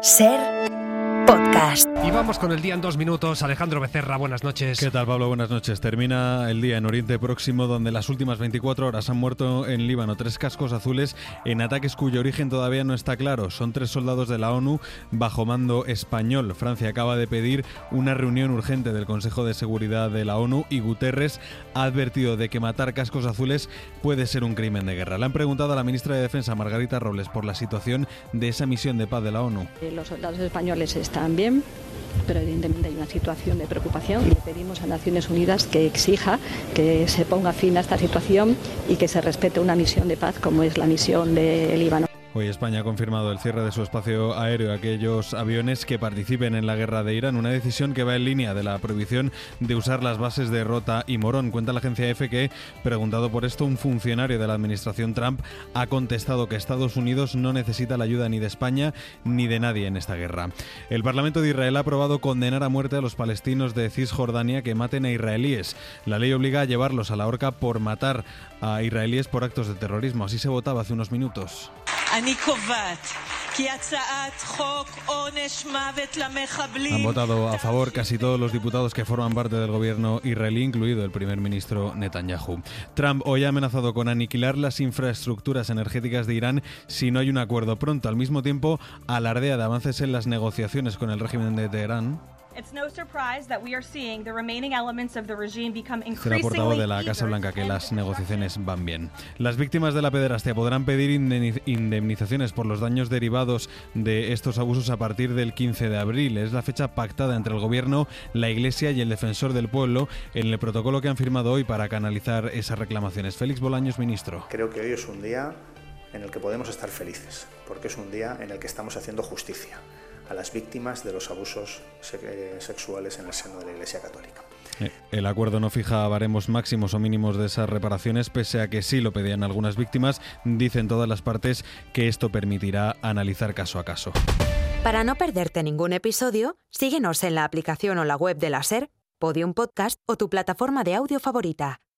Ser Podcast. Y vamos con el día en 2 minutos. Alejandro Becerra, buenas noches. ¿Qué tal, Pablo? Buenas noches. Termina el día en Oriente Próximo, donde las últimas 24 horas han muerto en Líbano 3 cascos azules en ataques cuyo origen todavía no está claro. Son 3 soldados de la ONU bajo mando español. Francia acaba de pedir una reunión urgente del Consejo de Seguridad de la ONU y Guterres ha advertido de que matar cascos azules puede ser un crimen de guerra. Le han preguntado a la ministra de Defensa, Margarita Robles, por la situación de esa misión de paz de la ONU. Los soldados españoles están bien, pero evidentemente hay una situación de preocupación y le pedimos a Naciones Unidas que exija que se ponga fin a esta situación y que se respete una misión de paz como es la misión de Líbano. Hoy España ha confirmado el cierre de su espacio aéreo a aquellos aviones que participen en la guerra de Irán, una decisión que va en línea de la prohibición de usar las bases de Rota y Morón. Cuenta la agencia EFE que, preguntado por esto, un funcionario de la administración Trump ha contestado que Estados Unidos no necesita la ayuda ni de España ni de nadie en esta guerra. El Parlamento de Israel ha aprobado condenar a muerte a los palestinos de Cisjordania que maten a israelíes. La ley obliga a llevarlos a la horca por matar a israelíes por actos de terrorismo. Así se votaba hace unos minutos. Han votado a favor casi todos los diputados que forman parte del gobierno israelí, incluido el primer ministro Netanyahu. Trump hoy ha amenazado con aniquilar las infraestructuras energéticas de Irán si no hay un acuerdo pronto. Al mismo tiempo, alardea de avances en las negociaciones con el régimen de Teherán. Será portavoz de la Casa Blanca que las negociaciones van bien. Las víctimas de la pederastia podrán pedir indemnizaciones por los daños derivados de estos abusos a partir del 15 de abril. Es la fecha pactada entre el Gobierno, la Iglesia y el Defensor del Pueblo en el protocolo que han firmado hoy para canalizar esas reclamaciones. Félix Bolaños, ministro. Creo que hoy es un día en el que podemos estar felices, porque es un día en el que estamos haciendo justicia a las víctimas de los abusos sexuales en el seno de la Iglesia Católica. El acuerdo no fija baremos máximos o mínimos de esas reparaciones, pese a que sí lo pedían algunas víctimas. Dicen todas las partes que esto permitirá analizar caso a caso. Para no perderte ningún episodio, síguenos en la aplicación o la web de la SER, Podium Podcast o tu plataforma de audio favorita.